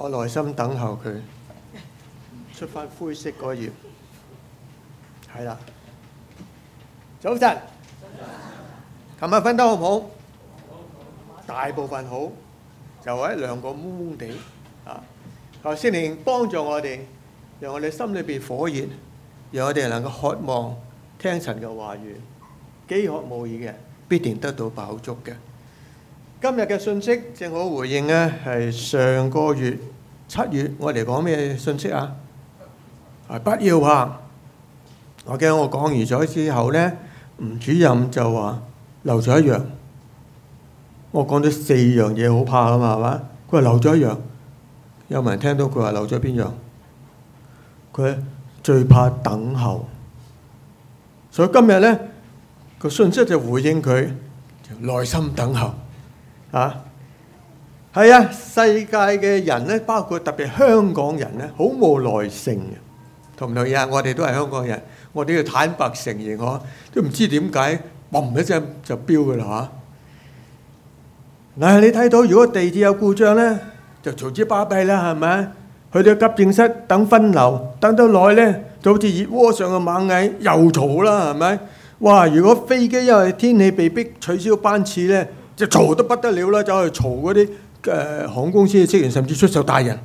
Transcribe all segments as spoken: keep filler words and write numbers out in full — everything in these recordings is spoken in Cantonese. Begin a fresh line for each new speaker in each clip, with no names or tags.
我耐心等候佢出翻灰色嗰頁，係啦。早晨，琴日瞓得好唔好？大部分好，就一兩個懵懵地啊！求聖靈幫助我哋，讓我哋心裏邊火熱，讓我哋能夠渴望聽神嘅話語，飢渴慕義嘅必定得到飽足嘅。今日嘅信息正好回應呢，係上個月七月我哋講咩信息啊？係不要怕。我記得我講完咗之後呢，吳主任就話漏咗一樣。我講咗四樣嘢好怕㗎嘛，係嘛？佢話漏咗一樣，有冇人聽到佢話漏咗邊樣？佢最怕等候，所以今日呢個信息就回應佢，耐心等候。啊，係啊！世界嘅人咧，包括特別香港人咧，好冇耐性嘅，同唔同意啊？我哋都係香港人，我哋要坦白承認，我都唔知點解，嘣一聲就飆噶啦嚇！嗱，你睇到如果地鐵有故障咧，就嘈之巴閉啦，係咪？去到急症室等分流，等到耐咧，就好似熱鍋上嘅螞蟻，又嘈啦，係咪？哇！如果飛機因為天氣被逼取消班次咧，就嘈得不得了啦，走去嘈嗰啲誒航空公司嘅職員，甚至出手打人。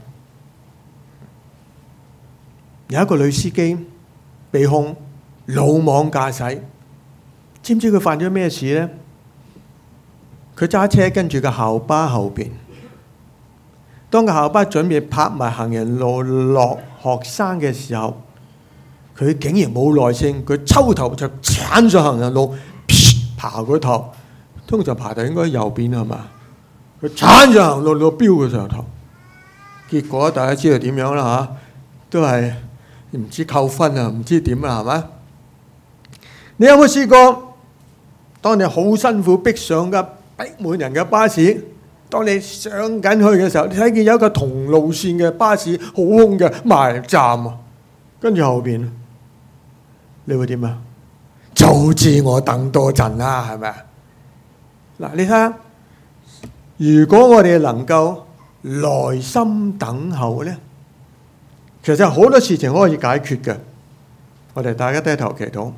有一個女司機被控魯莽駕駛，知唔知佢犯咗咩事呢？佢揸車跟住個校巴後邊，當個校巴準備泊埋行人路落學生嘅時候，佢竟然冇耐性，佢抽頭就鏟上行人路，爬個頭。通常爬頭應該右邊係嘛？佢鏟上行路路飆佢上頭，結果大家知道點樣啦嚇？都係唔知扣分啊，唔知點啦係嘛？你有冇試過？當你好辛苦逼上架逼滿人嘅巴士，當你上緊去嘅時候，你睇見有一個同路線嘅巴士好空嘅埋站啊，跟住後邊，你會點啊？早知我等多陣啦，係咪啊？嗱，你睇下，如果我哋能夠耐心等候咧，其實好多事情可以解決嘅。我哋大家低頭祈禱，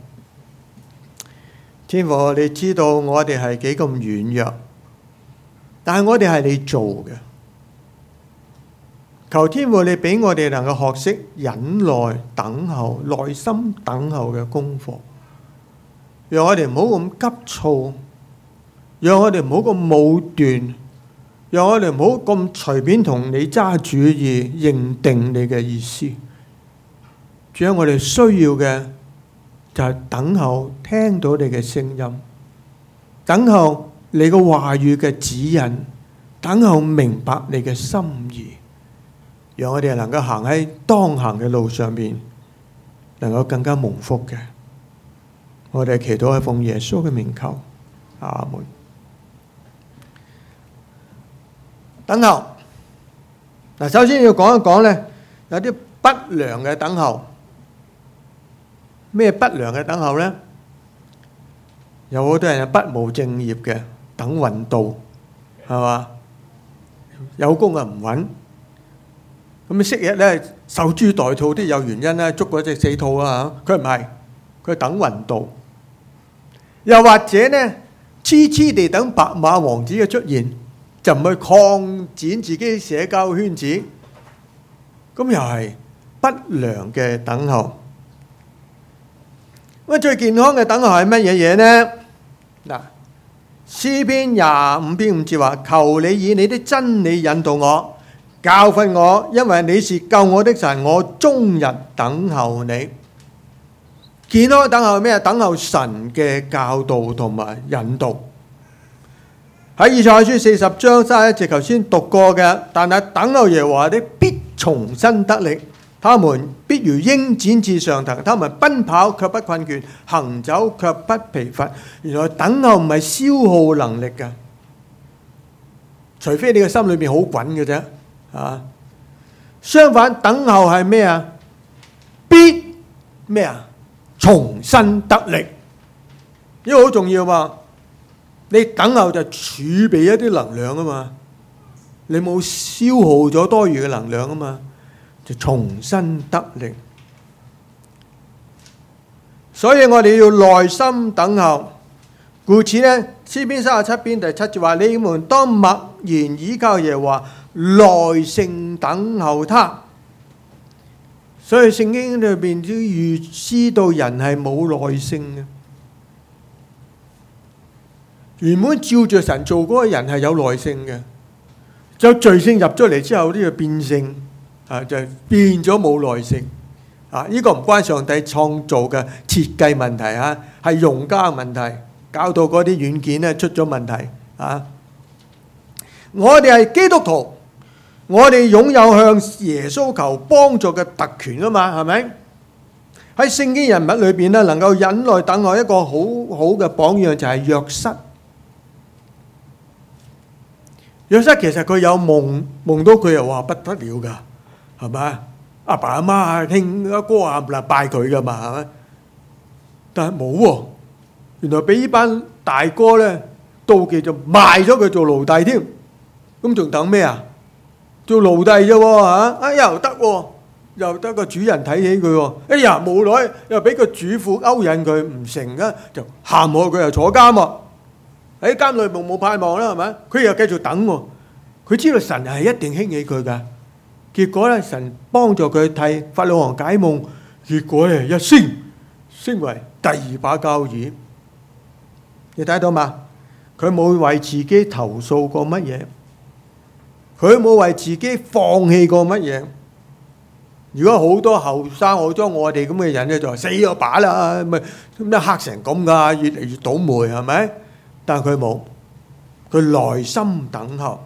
天父，你知道我哋係幾咁軟弱，但係我哋係你做嘅。求天父你俾我哋能夠學識忍耐、等候、耐心等候嘅功課，讓我哋唔好咁急躁。讓我哋唔好咁武斷，讓我哋唔好咁隨便同你揸主意，認定你嘅意思。主要我哋需要嘅就係等候聽到你嘅聲音，等候你嘅話語嘅指引，等候明白你嘅心意，讓我哋能夠行喺當行嘅路上面，能夠更加蒙福嘅。我哋祈禱係奉耶穌嘅名求，阿門。等候嗱，首先要講一講咧，有啲不良嘅等候。咩不良嘅等候咧？有好多人係不務正業嘅，等運到，係嘛？有工啊唔揾，咁你昔日咧守株待兔都有原因啦，捉嗰隻死兔啊嚇，佢唔係，佢等運到。又或者咧，痴痴地等白馬王子嘅出現。就唔去擴展自己社交圈子，咁又係不良嘅等候。咁最健康嘅等候係乜嘢嘢呢？嗱，詩篇廿五篇五節話：求你以你的真理引導我，教訓我，因為你是救我的神，我終日等候你。健康嘅等候係咩？等候神嘅教導同埋引導。喺以賽亞書四十章三十一節，頭先讀過嘅，但係等候耶和華的必重新得力，他們必如鷹展翅上騰，他們奔跑卻不困倦，行走卻不疲乏。原來等候唔係消耗能力嘅，除非你嘅心裏面好滾嘅啫。啊，相反，等候係咩啊？必咩啊？重新得力，呢個好重要嘛。你等候就儲備一啲能量啊嘛， 你冇消耗咗多餘嘅能量啊嘛，就重新得力。所以我哋要耐心等候。故此呢，詩篇三十七篇第七節話：你們當默然倚靠耶和華，耐性等候他。所以聖經裏邊都預知到人係冇耐性嘅。原本照着神做嗰個人係有耐性嘅，就罪性入咗嚟之後，呢個變性啊，就變咗冇耐性啊！呢個唔關上帝創造嘅設計問題啊，係用家問題，搞到嗰啲軟件咧出咗問題啊！我哋係基督徒，我哋擁有向耶穌求幫助嘅特權啊嘛，係咪？喺聖經人物裏邊咧，能夠忍耐等候一個好好嘅榜樣就係約瑟。約瑟其實佢有夢，夢到佢又話不得了㗎，係咪？阿爸阿媽啊、兄阿哥啊嚟拜佢㗎嘛，係咪？但係冇喎，原來俾呢班大哥咧妒忌，就賣咗佢做奴隸添。咁仲等咩啊？做奴隸啫喎嚇！哎呀又得喎，又得個主人睇起佢喎。哎呀無奈又俾個主婦勾引佢，唔成啊，就陷害佢，又坐監喎。喺監裏冇冇盼望啦，係咪？佢又繼續等喎。佢知道神係一定興起佢㗎。結果咧，神幫助佢替法老王解夢，結果咧一升升為第二把交椅。你睇到嘛？佢冇為自己投訴過乜嘢，佢冇為自己放棄過乜嘢。如果好多後生好多我哋咁嘅人咧，就話死咗把啦，咪咁樣黑成咁㗎，越嚟越倒霉係咪？但係佢冇，佢耐心等候。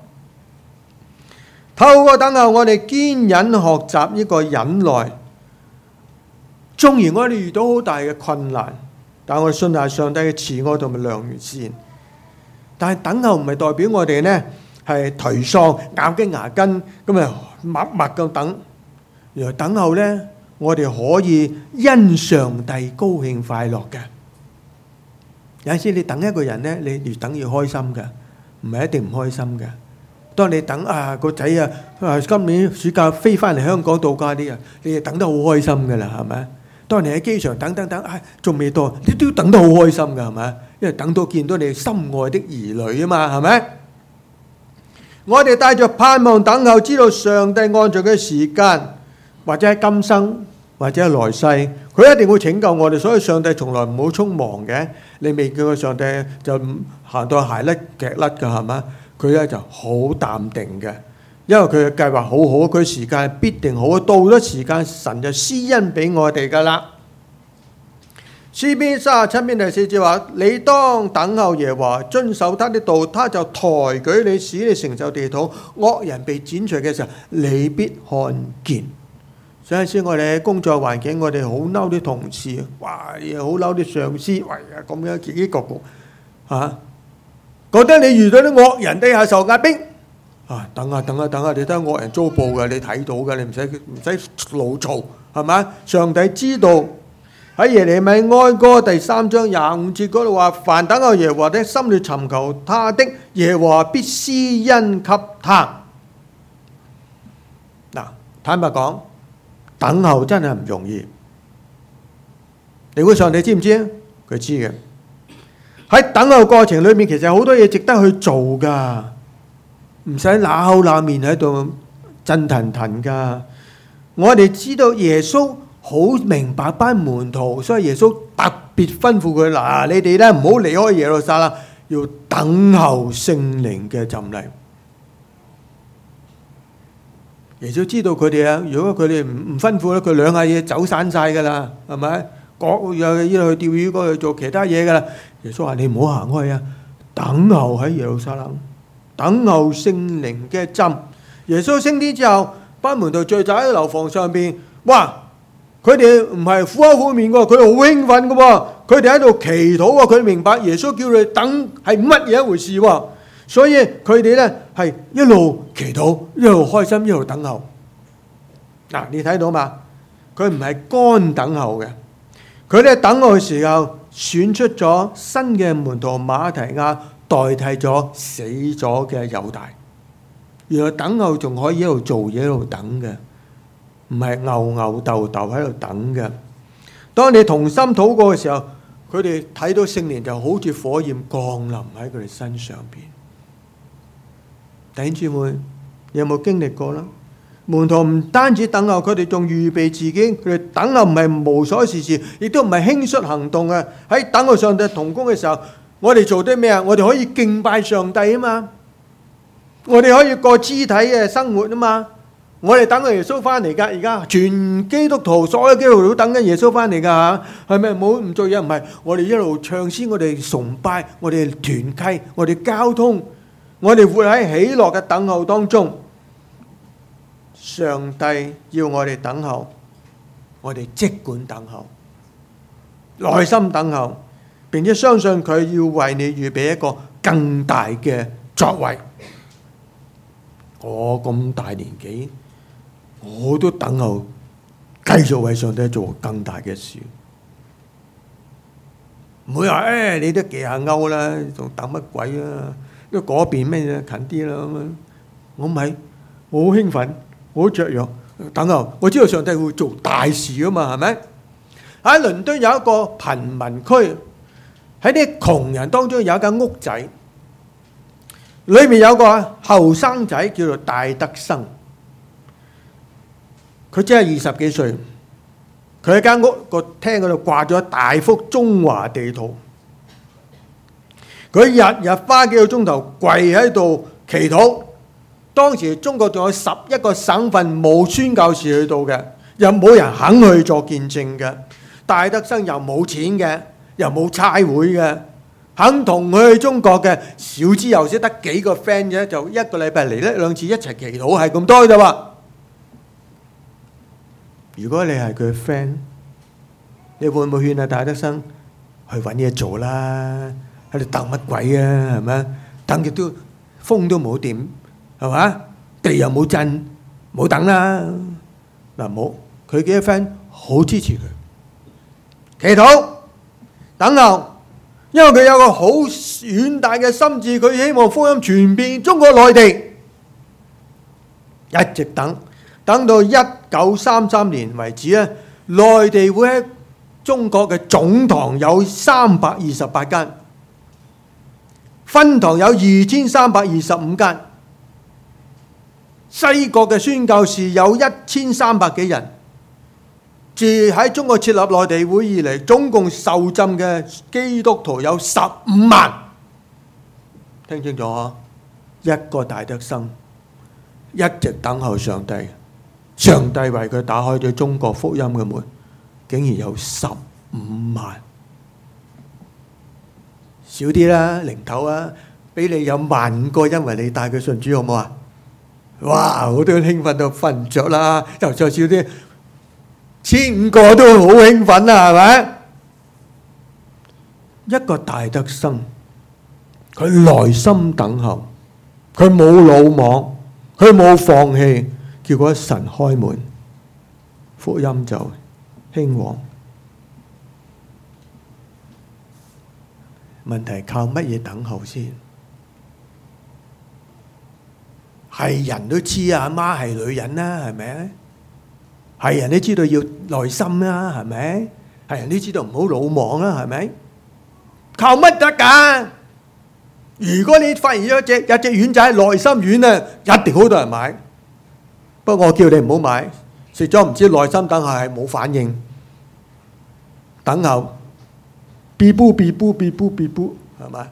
透過等候，我哋堅忍學習呢個忍耐。縱然我哋遇到好大嘅困難，但我哋信賴上帝嘅慈愛同埋良善。但係等候唔係代表我哋呢係頹喪、咬緊牙根咁啊，默默咁等。原來等候呢，我哋可以因上帝高興快樂嘅。有陣時你等一個人呢，你越等越開心㗎，唔係一定唔開心㗎。當你等啊個仔啊，啊今年暑假飛翻嚟香港度假啲啊，你就等得好開心㗎啦，係咪？當你喺機場等等等，唉仲未到，你都等得好開心㗎，係咪？因為等到見到你心愛的兒女啊嘛，係咪？我哋帶着盼望等候，知道上帝按照佢嘅時間，或者喺今生，或者係來世，佢一定會拯救我哋。所以上帝從來唔好匆忙嘅。你未見過上帝就行到鞋甩腳甩㗎，係嘛？佢咧就好淡定嘅，因為佢嘅計劃好好，佢時間必定好。到咗時間，神就施恩俾我哋㗎啦。詩篇三十七篇第四節話：你當等候耶和華，遵守他的道，他就抬舉你，使你承受地土。惡人被剪除嘅時候，你必看見。有陣時我哋喺工作環境，我哋好嬲啲同事，哇！又好嬲啲上司，喂呀咁樣結結局局嚇，覺得你遇到啲惡人底下受壓迫啊！等下等下等下，你睇下惡人遭報嘅，你睇到嘅，你唔使唔使勞嘈係咪？上帝知道。喺耶利米哀歌第三章廿五節嗰度話：凡等候耶和華的，心裏尋求他的，耶和華必施恩給他。嗱，坦白講，等候真係唔容易。你估上帝知唔知啊？佢知嘅。喺等候過程裏面，其實好多嘢值得去做㗎，唔使揦口揦面喺度震騰騰㗎。我哋知道耶穌好明白班門徒，所以耶穌特別吩咐佢：嗱，你哋咧唔好離開耶路撒冷，要等候聖靈嘅浸禮。耶穌知道佢哋啊，如果佢哋唔唔吩咐咧，佢兩下嘢走散晒㗎啦，係咪？各又依度去釣魚，嗰度做其他嘢㗎啦。耶穌話：你唔好行開啊，等候喺耶路撒冷，等候聖靈嘅浸。耶穌升天之後，班門徒聚集喺樓房上邊，哇！佢哋唔係苦口苦面喎，佢哋好興奮嘅喎，佢哋喺度祈禱喎，佢哋明白耶穌叫佢哋等係乜嘢一回事喎，所以佢哋咧係一路祈禱，一路開心，一路等候。嗱，你睇到嘛？佢唔係乾等候嘅，佢哋等候嘅時候選出咗新嘅門徒馬提亞，代替咗死咗嘅猶大。 原來等候仲可以一路做嘢一路等嘅，唔係牛牛豆豆喺度等嘅。當你同心禱告嘅時候，佢哋睇到聖靈就好似火焰降臨喺佢哋身上邊。弟兄姊妹，你有冇經歷過啦？門徒唔單止等候，佢哋仲預備自己。佢哋等候唔係無所事事，亦都唔係輕率行動嘅。喺等候上帝同工嘅時候，我哋做啲咩啊？我哋可以敬拜上帝啊嘛，我哋可以過肢體嘅生活啊嘛。我哋等緊耶穌翻嚟噶，而家全基督徒，所有基督徒都等緊耶穌翻嚟噶吓，係咪？冇唔做嘢？唔係，我哋一路唱詩，我哋崇拜，我哋團契，我哋交通，我哋活喺喜樂嘅等候當中。上帝要我哋等候，我哋即管等候，耐心等候，並且相信佢要為你預備一個更大嘅作為。我咁大年紀，我都等候，繼續為上帝做更大嘅事。唔會話誒，你都幾下勾啦，仲等乜鬼啊？因為嗰邊咩嘢近啲啦咁樣。我唔係，我好興奮。我好雀躍，等候，我知道上帝會做大事啊嘛，係咪？喺倫敦有一個貧民區，喺啲窮人當中有一間屋仔，裏面有個後生仔叫做戴德生，佢只係二十幾歲，佢喺間屋個廳嗰度掛咗大幅中華地圖，佢日日花幾個鐘頭跪喺度祈禱。當時中國仲有十一個省份冇宣教士去到嘅，又冇人肯去做見證嘅。戴德生又冇錢嘅，又冇差會嘅，肯同佢去中國嘅少之又少，得幾個 friend 啫，就一個禮拜嚟一兩次一齊祈禱，係咁多啫喎。如果你係佢嘅 friend，你會唔會勸啊戴德生去揾嘢做啦？喺度等乜鬼啊？係咪？等極都風都冇點。係嘛？地又冇震，冇等啦。嗱，冇佢幾個 friend 好支持佢，祈禱等候，因為佢有個好遠大嘅心志，佢希望福音傳遍中國內地，一直等，等到一九三三年為止咧，內地會喺中國嘅總堂有三百二十八間，分堂有二千三百二十五間。西國嘅宣教士有一千三百幾人，自喺中國設立內地會以嚟，總共受浸嘅基督徒有十五萬。聽清楚啊！一個戴德生一直等候上帝，上帝為佢打開咗中國福音嘅門，竟然有十五萬，少啲啦，零頭啊，俾你有萬五個，因為你帶佢信主，好唔好啊？哇！我都興奮到瞓唔着啦，就再少啲，千五個都好興奮啦，係咪？一個戴德生，佢耐心等候，佢冇魯莽，佢冇放棄，結果神開門，福音就興旺。問題靠乜嘢等候先？係人都知阿媽係女人啦，係咪？係人都知道要耐心啦，係咪？係人都知道唔好魯莽啦，係咪？靠乜得㗎？如果你發現咗一隻有隻丸仔耐心丸咧，一定好多人買。不過我叫你唔好買，食咗唔知耐心等下係冇反應，等候，嗶嗶嗶嗶嗶嗶嗶嗶，係咪？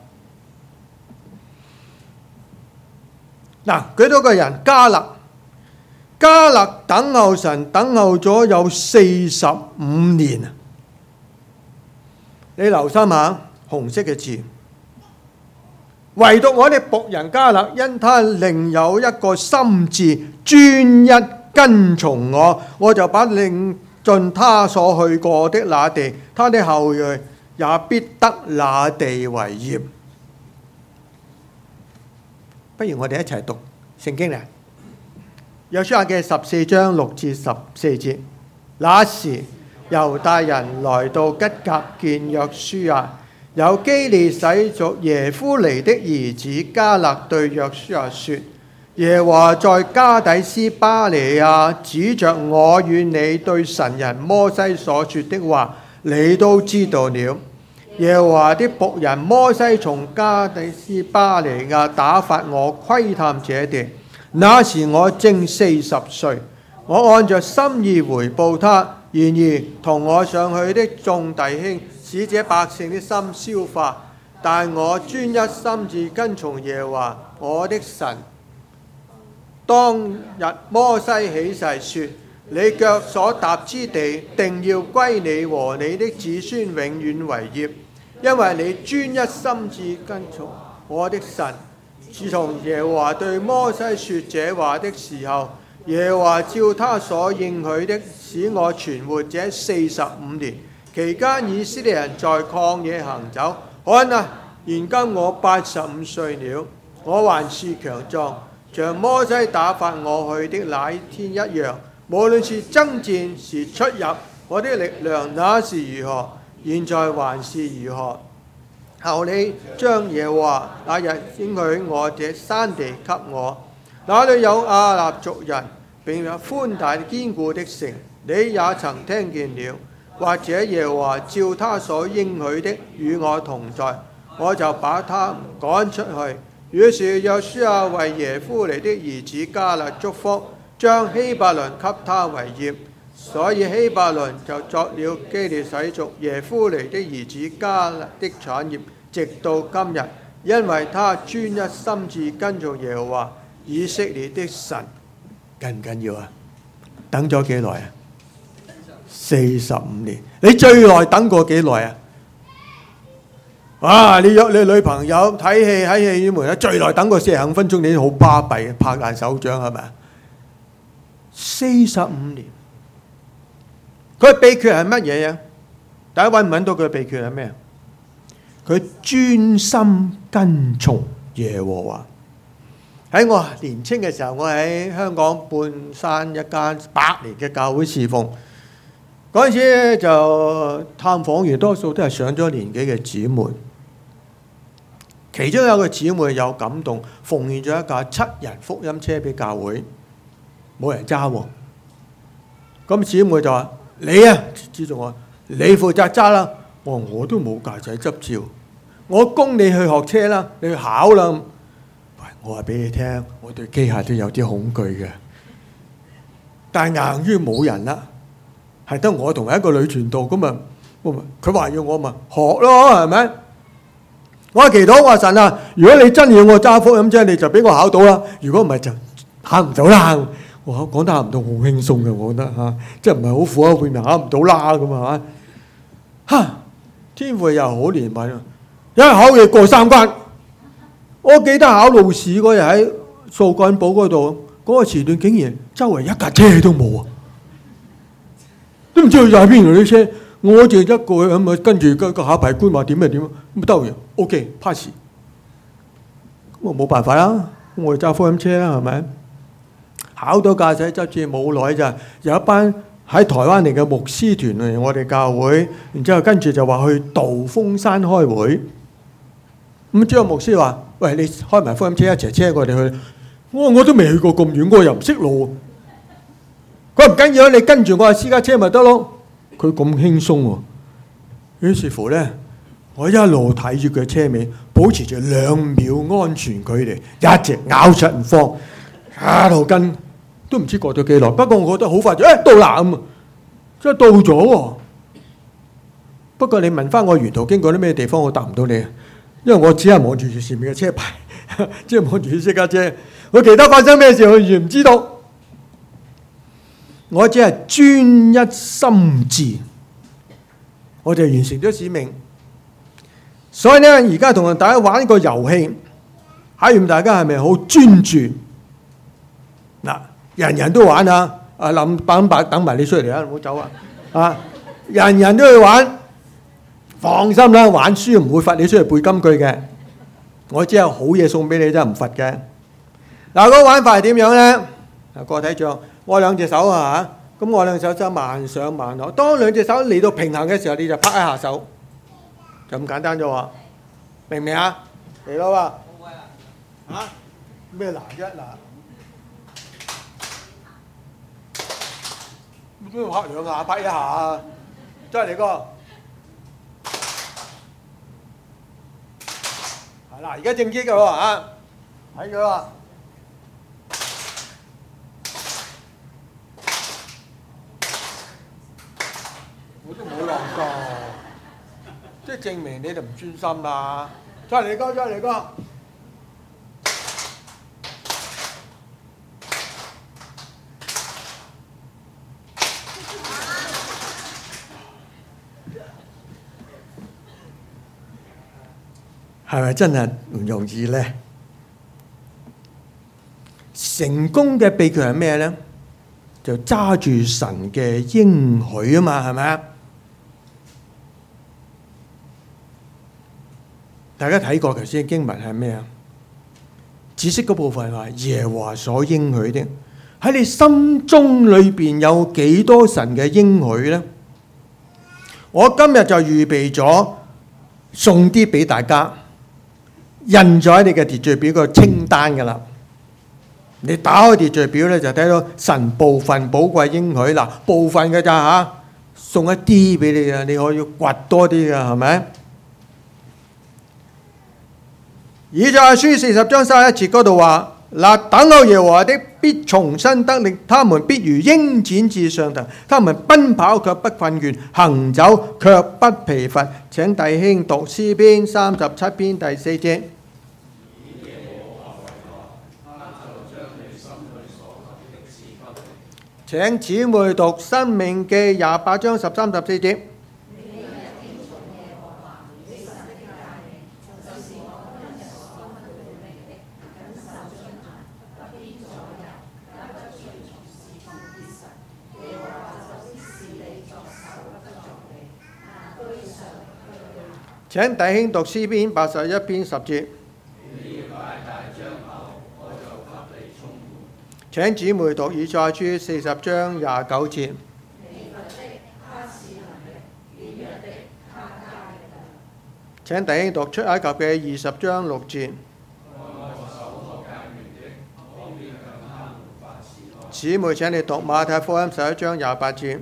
嗱，幾多個人？迦勒，迦勒等候神，等候咗有四十五年啊！你留心下紅色嘅字，唯獨我哋僕人迦勒，因他另有一個心志，專一跟從我，我就把領進他所去過的那地，他的後裔也必得那地為業。不如我哋一齊讀聖經啦。約書亞記十四章六至十四節。那時猶大人來到吉甲見約書亞，有基利洗族耶夫尼的兒子迦勒對約書亞說： 耶和華在加底斯巴尼亞指着我與你對神人摩西所說的話，你都知道了。耶和華的僕人摩西從加底斯巴尼亞打發我窺探這地，那時我正四十歲，我按着心意回報他。然而同我上去的眾弟兄使這百姓的心消化，但我專一心志跟從耶和華我的神。當日摩西起誓說：你腳所踏之地，定要歸你和你的子孫永遠為業，因為你專一心志跟從我的神。自從耶和華對摩西說這話的時候，耶和華照他所應許的，使我存活這四十五年。期間以色列人在曠野行走。看啊，現今我八十五歲了，我還是強壯，像摩西打發我去的那一天一樣。無論是爭戰是出入，我的力量那是如何，現在還是如何。求你將耶和華那日應許我這山地給我，那裏有亞納族人，並有寬大堅固的城，你也曾聽見了。或者耶和華照他所應許的與我同在，我就把他趕出去。於是約書亞為耶夫尼的兒子迦勒祝福，將希伯倫給他為業，所以希伯倫就作了基列洗族耶夫尼的兒子迦勒的產業，直到今日，因為他專一心志跟從耶和華以色列的神。緊唔緊要啊？等咗幾耐啊？四十五年。你最耐等過幾耐啊？啊！你約你女朋友睇戲喺戲院門，最耐等過四十五分鐘，你好巴閉，拍爛手掌係咪啊？四十五年，佢秘訣係乜嘢啊？大家揾唔揾到佢秘訣係咩？佢專心跟從耶和華。喺我年青嘅時候，我喺香港半山一間百年嘅教會侍奉。嗰陣時就探訪員多數都係上咗年紀嘅姊妹，其中有個姊妹有感動，奉獻咗一架七人福音車俾教會，冇人揸喎。咁姊妹就話：你啊，知道我，你負責揸啦。我話我都冇駕駛執照，我供你去學車啦，你去考啦。喂，我話俾你聽，我對機械都有啲恐懼嘅，但係硬於冇人啦。係得我同埋一個女傳道咁啊！佢話要我咪學咯，係咪？我祈禱，我話神啊，如果你真要我揸福音車，你就俾我考到啦。如果唔係就考唔到啦。我講得考唔到好輕鬆嘅，我覺得嚇，即係唔係好苦啊？會咪考唔到啦咁啊？嚇！天父又好憐憫啊！一考嘢過三關。我記得考路試嗰日喺掃桿埔嗰度，嗰個時段竟然周圍一架車都冇啊！都唔知去晒邊度啲車，我淨係一個咁啊，跟住個個考牌官話點就點，咁得嘅 ，OK pass。咁我冇辦法啦，我哋揸福音車啦，係咪？考到駕駛執照冇耐咋，有一班喺台灣嚟嘅牧師團嚟我哋教會，然之後跟住就話去道風山開會。咁之後牧師話：喂，你開埋福音車一齊車我哋去。我我都未去過咁遠，我又唔識路。佢唔緊要，你跟住我係私家車咪得咯。佢咁輕鬆喎，於是乎咧，我一路睇住佢車尾，保持住兩秒安全距離，一直咬實唔放，一路跟，都唔知過咗幾耐。不過我覺得好快就誒到啦咁啊，即係到咗喎。不過你問翻我沿途經過啲咩地方，我答唔到你，因為我只係望住住前面嘅車牌，即係望住私家車，我其他發生咩事我完全唔知道。我只係專一心志，我就完成咗使命。所以咧，而家同大家玩一個遊戲，考驗大家係咪好專注？嗱，人人都玩啊！啊，林伯伯等埋你出嚟啊，唔好走啊！啊，人人都去玩，放心啦，玩輸唔會罰你出嚟背金句嘅。我只有好嘢送俾你，真係唔罰嘅。嗱，嗰個玩法係點樣咧？嗱，個睇住。我兩隻手啊嚇，咁我兩隻手就慢上慢落。當兩隻手嚟到平衡嘅時候，你就拍一下手，就咁簡單啫喎，明唔明啊？嚟咯喎，嚇咩難啫嗱？ 都要拍兩下，拍一下，再嚟個。係啦，而家正擊嘅喎嚇，睇咗啦。我都冇落過，即係證明你哋唔專心啦。再嚟個，再嚟個。係咪真係唔容易咧？成功嘅秘訣係咩咧？就揸住神嘅應許啊嘛，係咪啊？大家睇過頭先經文係咩啊？紫色嗰部分話耶和華所應許的，喺你心中裏邊有幾多神嘅應許咧？我今日就預備咗送啲俾大家。印咗喺你嘅秩序表個清單㗎啦，你打開秩序表咧就睇到神部分寶貴應許嗱，部分嘅咋嚇，送一啲俾你啊，你可以掘多啲㗎，係咪？以賽亞書四十章三十一節嗰度話：嗱，等候耶和華的必重新得力，他們必如鷹展翅上騰，他們奔跑卻不困倦，行走卻不疲乏。請弟兄讀詩篇三十七篇第四節。請姊妹讀申命記廿八章十三十四節。請弟兄讀詩篇八十一篇十節。請姊妹讀以賽亞書四十章廿九節。請弟兄讀出埃及嘅二十章六節。姊妹請你讀馬太福音十一章廿八節。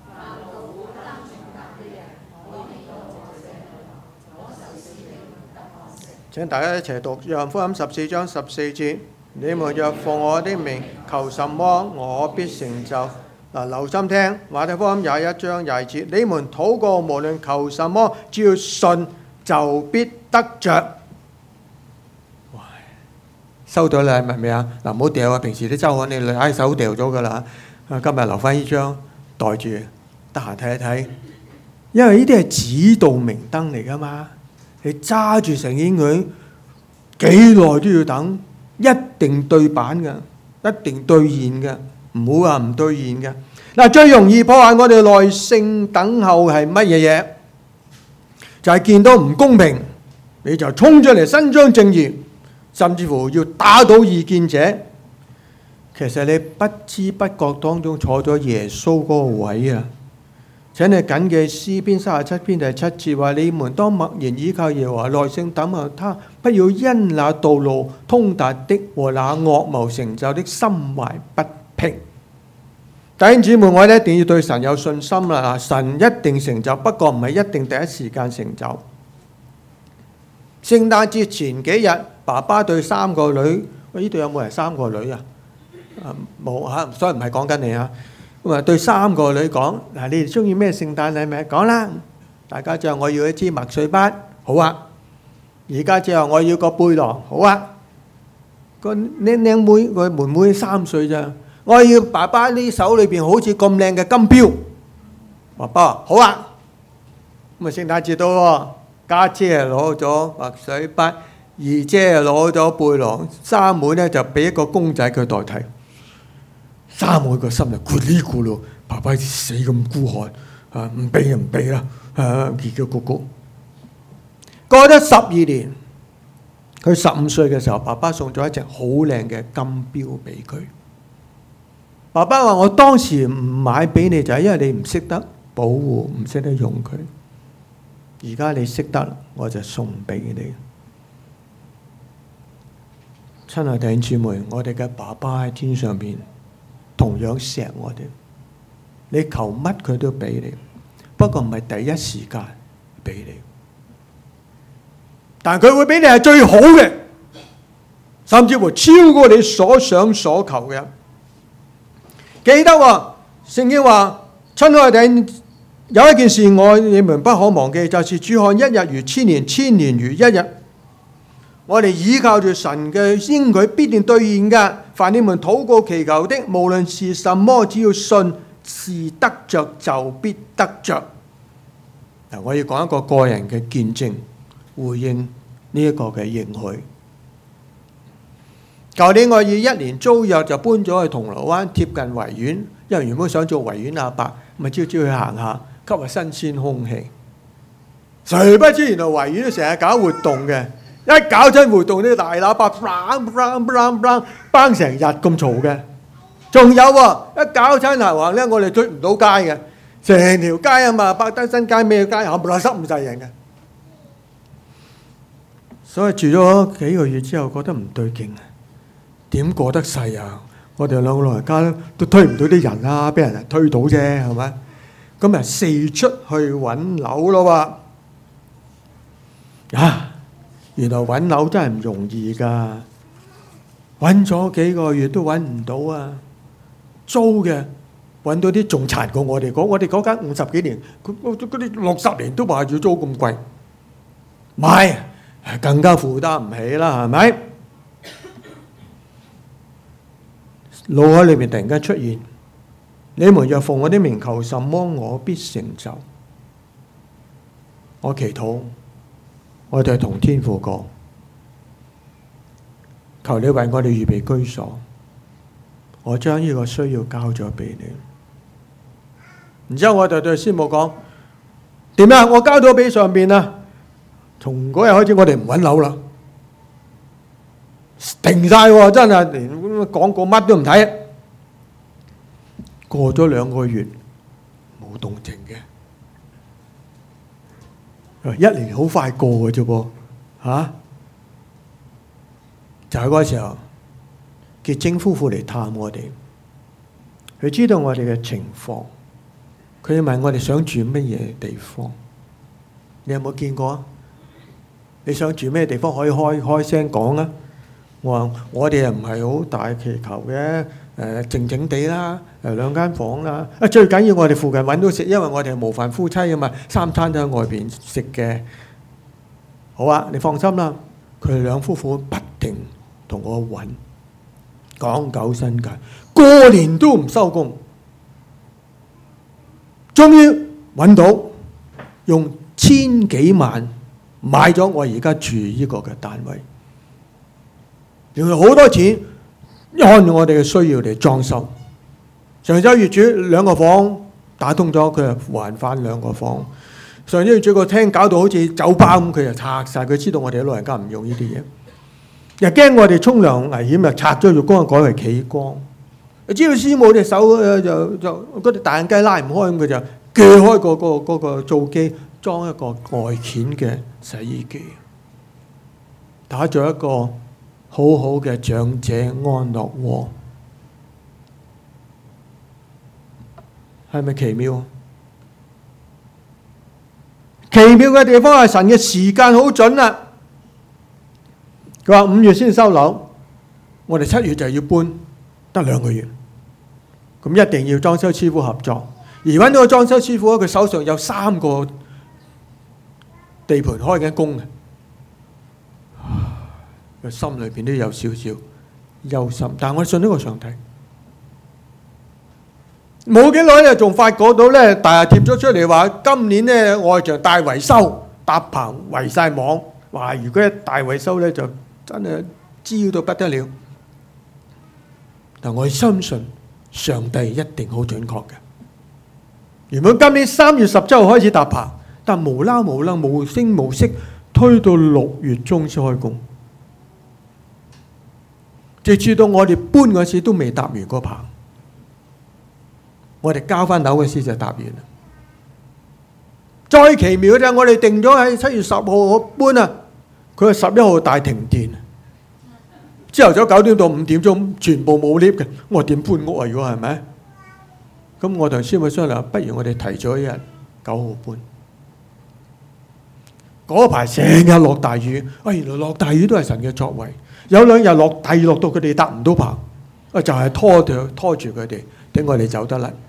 請大家一齊讀約翰福音十四章十四節。你們若奉我的名求什麼，我必成就。嗱，留心聽馬太福音廿一章廿節。你們禱告無論求什麼，只要信就必得着。哇！收到禮物未啊？嗱，唔好掉啊！平時啲周刊你喺手掉咗噶啦。啊，今日留翻呢張袋住，得閒睇一睇。因為呢啲係指導明燈嚟噶嘛。你揸住神應許，幾耐都要等，一定對版嘅，一定兌現嘅，唔好話唔兌現嘅。嗱，最容易破壞我哋耐性等候係乜嘢嘢？就係見到唔公平，你就衝出嚟伸張正義，甚至乎要打倒異見者。其實你不知不覺當中坐咗耶穌嗰個位啊！請你謹記詩篇三十七篇第七節話：你們當默然依靠耶和華，耐性等候他，不要因那道路通達的和那惡謀成就的心懷不平。弟兄姊妹，我哋一定要對神有信心啦！神一定成就，不過唔係一定第一時間成就。聖誕節前幾日，爸爸對三個女，喂，呢度有冇人三個女啊？冇嚇，所以唔係講緊你啊。咁啊，對三個女講：嗱，你哋中意咩聖誕禮物？講啦！大家就話我要一支墨水筆，好啊！而家就話我要個背囊，好啊！個靚靚妹個妹妹三歲咋，我要爸爸呢手裏邊好似咁靚嘅金錶。爸爸好啊！咁啊，聖誕節到喎，家姐攞咗墨水筆，二姐攞咗背囊，三妹咧就俾一個公仔佢代替。三妹個心就咕哩咕嚕，爸爸死咁孤寒啊！唔俾就唔俾啦，啊，結結局局。過咗十二年，佢十五歲嘅時候，爸爸送咗一隻好靚嘅金錶俾佢。爸爸話：我當時唔買俾你就係因為你唔識得保護，唔識得用佢。而家你識得，我就送俾你。親愛弟兄姊妹，我哋嘅爸爸喺天上邊，同樣錫我哋， 你求乜佢都俾你，不過唔係第一時間俾你，但佢會俾你係最好嘅，甚至乎超過你所想所求嘅。記得喎，聖經話，親愛的弟兄，有一件事我你們不可忘記，就是主看一日如千年，千年如一日。我哋依靠住神嘅應許必定兌現嘅，凡你們禱告祈求的，無論是什麼，只要信是得着就必得着。嗱，我要講一個個人嘅見證，回應呢一個嘅應許。舊年我以一年租約就搬咗去銅鑼灣，貼近維園，因為原本想做維園阿伯，咪朝朝去行下，吸下新鮮空氣。誰不知原來維園都成日搞活動嘅。一搞親活動啲大喇叭 bang bang bang bang bang 成日咁嘈嘅，仲有喎，一搞親行行咧，我哋出唔到街嘅，成條街啊嘛，百德新街咩街冚唪唥塞唔晒人嘅，所以住咗幾個月之後覺得唔對勁啊，點過得世啊？我哋兩個老人家都推唔到啲人啦，俾人推到啫，係咪？咁啊四出去揾樓咯喎，啊！原來揾樓真係唔容易㗎，揾咗幾個月都揾唔到啊！租嘅揾到啲仲殘過我哋嗰，我哋嗰間五十幾年，嗰嗰啲六十年都話要租咁貴，買更加負擔唔起啦，係咪？腦海裏面突然間出現：你們若奉我的名求什麼，我必成就。我祈禱。我哋同天父講，求你為我哋預備居所，我將呢個需要交咗俾你。然之後我就對師母講：點啊？我交咗俾上邊啦。從嗰日開始，我哋唔揾樓啦，停晒喎！真係連廣告乜都唔睇。過咗兩個月，冇動靜嘅。一年好快過嘅啫噃，嚇！就喺嗰時候，結晶夫婦嚟探我哋，佢知道我哋嘅情況，佢問我哋想住乜嘢地方。你有冇見過啊？你想住咩地方？可以開開聲講啊！我話我哋又唔係好大祈求嘅。誒靜靜地啦，誒兩間房啦，啊最緊要我哋附近揾到食，因為我哋係無飯夫妻啊嘛，三餐都喺外邊食嘅。好啊，你放心啦，佢哋兩夫婦不停同我揾，港九新界，過年都唔收工，終於揾到，用千幾萬買咗我而家住呢個嘅單位，用咗好多錢。按我哋嘅需要嚟裝修，上週業主兩個房打通咗，佢就還翻兩個房。上週業主個廳搞到好似酒吧咁，佢就拆晒。佢知道我哋老人家唔用呢啲嘢，又驚我哋沖涼危險，又拆咗浴缸改為企缸。知道師母隻手就就嗰隻大眼雞拉唔開咁，佢就鋸開個個嗰個灶機，裝一個外顯嘅洗衣機，打咗一個好好嘅長者安樂窩，係咪奇妙？奇妙嘅地方係神嘅時間好準啦。佢話五月先收樓，我哋七月就要搬，得兩個月，咁一定要裝修師傅合作。而揾到個裝修師傅，佢手上有三個地盤開緊工嘅。佢心裏邊都有少少憂心，但係我信呢個上帝。冇幾耐咧，仲發覺到咧，大廈貼咗出嚟話，今年咧外牆大維修，搭棚圍晒網。話如果一大維修咧，就真係焦到不得了。但我相信上帝一定好準確嘅。原本今年三月十七號開始搭棚，但無啦無啦無聲無息，推到六月中先開工。直至到我哋搬嗰時都未搭完個棚，我哋交翻樓嗰時就搭完啦。再奇妙嘅就係我哋定咗喺七月十號搬啊，佢係十一號大停電，朝頭早九點到五點鐘全部冇 lift 嘅，我點搬屋啊？如果係咪？ 咁我同師母商量，不如我哋提早一日九號半。嗰排成日落大雨，啊原來落大雨都係神嘅作為。有兩日落大雨落到佢哋搭唔到棚，啊就係拖住拖住佢哋，等我哋走得甩。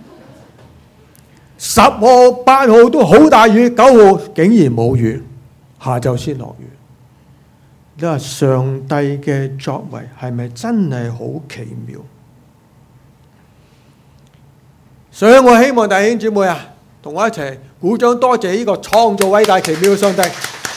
十號八號都好大雨，九號竟然冇雨，下晝先落雨。你話上帝嘅作為係咪真係好奇妙？所以我希望弟兄姊妹啊，同我一齊鼓掌多謝呢個創造偉大奇妙嘅上帝。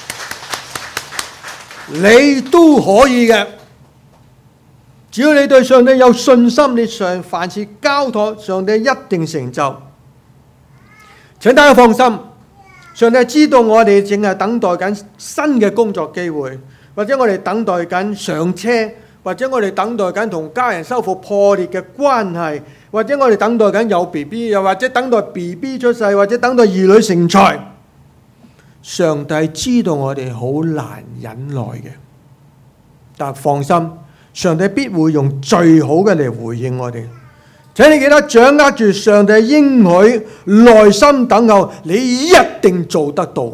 你都可以嘅，只要你對上帝有信心，你上凡事交託，上帝一定成就。請大家放心，上帝知道我哋正係等待緊新嘅工作機會，或者我哋等待緊上車，或者我哋等待緊同家人修復破裂嘅關係，或者我哋等待緊有 B B， 又或者等待 B B 出世，或者等待兒女成才。上帝知道我哋好難忍耐嘅，但放心，上帝必會用最好嘅嚟回應我哋。請你記得掌握住上帝應許，耐心等候，你一定做得到，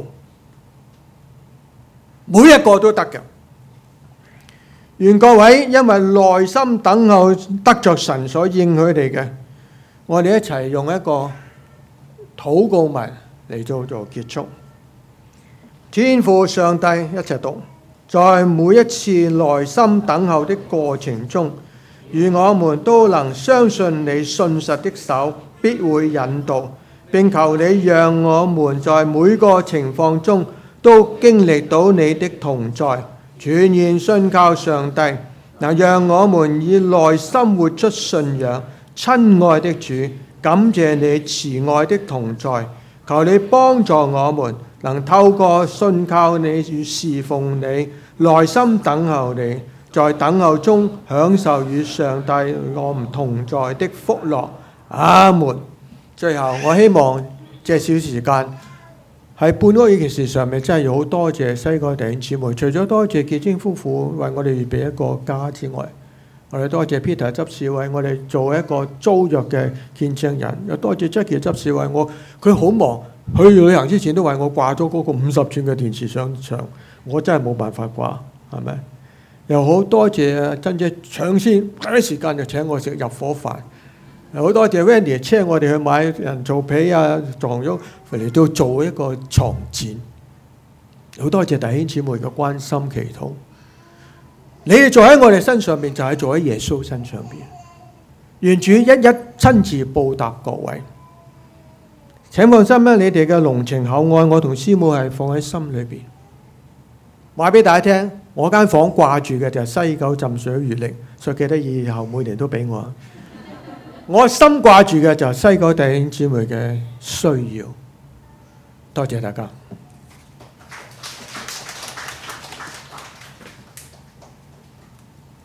每一個都得嘅。願各位因為耐心等候得着神所應許你嘅，我哋一齊用一個禱告文嚟做做結束。天父上帝，一齊讀，在每一次耐心等候的過程中，願我們都能相信你信實的手必會引導，並求你讓我們在每個情況中都經歷到你的同在，全然信靠上帝，能讓我們以耐心活出信仰。親愛的主，感謝你慈愛的同在，求你幫助我們能透過信靠你與侍奉你，耐心等候你，在等候中享受與上帝我們同在的福樂。阿門。最後我希望借少時間喺半屋呢件事上面，真係要好多謝西哥弟兄姊妹。除咗多謝結晶夫婦為我哋預備一個家之外，我哋多謝 Peter 執事為我哋做一個租約嘅見證人，又多謝 Jackie 執事為我，佢好忙，去旅行之前都為我掛咗嗰個五十寸嘅電視上牆，我真係冇辦法掛，係咪？又好多謝珍姐搶先第一時間就請我食入伙飯，又好多謝 Wendy 車我哋去買人造被啊、床褥嚟到做一個床墊，好多謝弟兄姊妹嘅關心祈禱。你哋做喺我哋身上邊，就係做喺耶穌身上邊。願主一一親自報答各位。請放心啦，你哋嘅濃情厚愛，我同師母係放喺心裏邊。話俾大家聽，我間房掛住嘅就係西九浸水月曆，所以記得以後每年都俾我。我心掛住嘅就係西九弟兄姊妹嘅需要。多謝大家。